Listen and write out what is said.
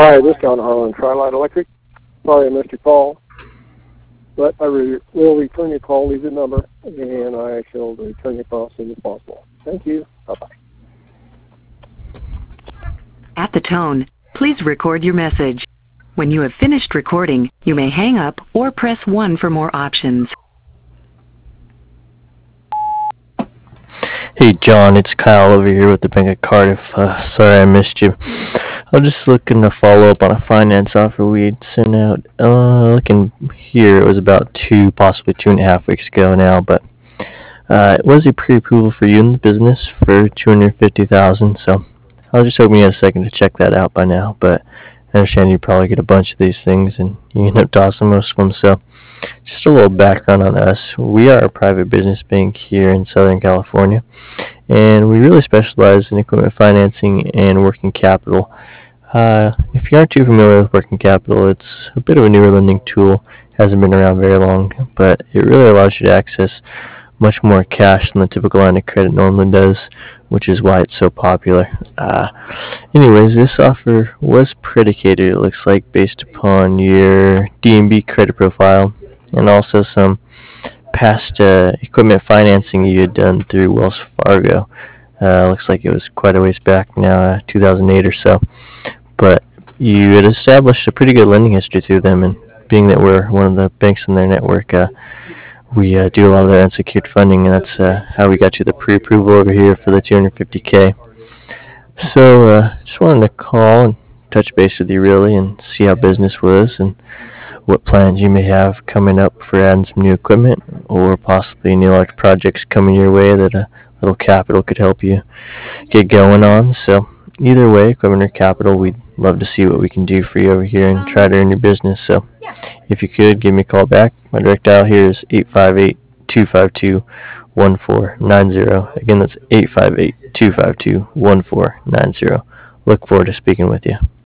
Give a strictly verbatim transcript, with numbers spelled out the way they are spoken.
Hi, this is John Harlan, Tri-Line Electric. Sorry I missed your call, but I re- will return your call, leave your number, and I shall return your call as soon as possible. Thank you. Bye-bye. At the tone, please record your message. When you have finished recording, you may hang up or press one for more options. Hey John, it's Kyle over here with the Bank of Cardiff. Uh, sorry I missed you. I was just looking to follow up on a finance offer we'd sent out. Uh, looking here, it was about two, possibly two and a half weeks ago now, but uh, it was a pre-approval for you in the business for two hundred fifty thousand dollars, so I was just hoping you had a second to check that out by now, but I understand you probably get a bunch of these things and you end up tossing most of them, so just a little background on us. We are a private business bank here in Southern California, and we really specialize in equipment financing and working capital. Uh, if you aren't too familiar with working capital, it's a bit of a newer lending tool. Hasn't been around very long, but it really allows you to access much more cash than the typical line of credit normally does, which is why it's so popular. Uh, anyways, this offer was predicated, it looks like, based upon your D and B credit profile and also some past uh, equipment financing you had done through Wells Fargo. Uh, looks like it was quite a ways back now, uh, two thousand eight or so. But you had established a pretty good lending history through them, and being that we're one of the banks in their network, uh, we uh, do a lot of their unsecured funding, and that's uh, how we got you the pre-approval over here for the two hundred fifty K. So uh, just wanted to call and touch base with you really and see how business was and what plans you may have coming up for adding some new equipment or possibly new large projects coming your way that a little capital could help you get going on. So either way, equipment or capital, we'd love to see what we can do for you over here and try to earn your business. So if you could, give me a call back. My direct dial here is eight five eight, two five two, one four nine zero. Again, that's eight five eight, two five two, one four nine zero. Look forward to speaking with you.